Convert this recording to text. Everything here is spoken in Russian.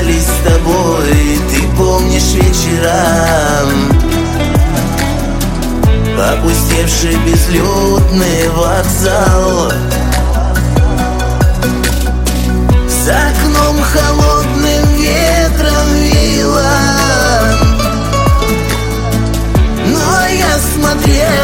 встречались с тобой, ты помнишь вечера, опустевший безлюдный вокзал. За окном холодным ветром веяло, но я смотрел